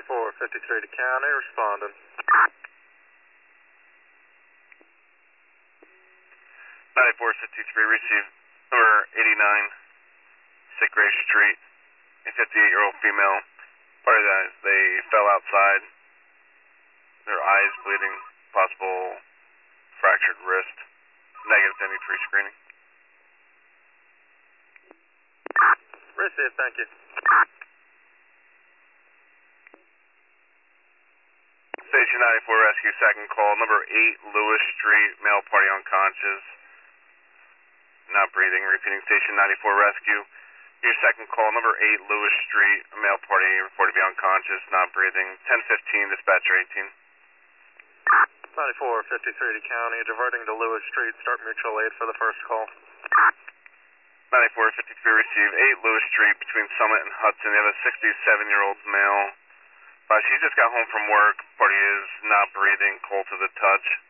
9453 to county, responding. 9453, received number 89, Sickray Street, a 58-year-old female. Part of that is they fell outside, their eyes bleeding, possible fractured wrist, negative to any pre-screening. Received, thank you. Station 94 Rescue, second call, number 8 Lewis Street, male party unconscious, not breathing. Repeating, Station 94 Rescue. Your second call, number 8 Lewis Street, a male party reported to be unconscious, not breathing. 1015, dispatcher 18. 9453 to county, diverting to Lewis Street, start mutual aid for the first call. 9453, receive 8 Lewis Street between Summit and Hudson. They have a 67-year-old male. She just got home from work. Party is not breathing, cold to the touch.